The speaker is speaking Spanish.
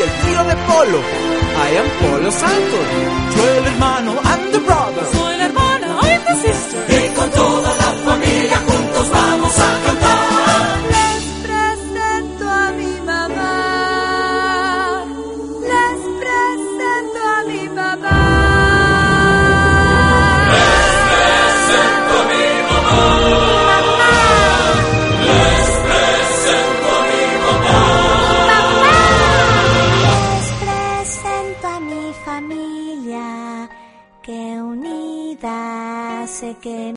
el tiro de polo. I am Polo Santos. Yo el hermano, I'm the brother. Soy la hermana, I'm the sister.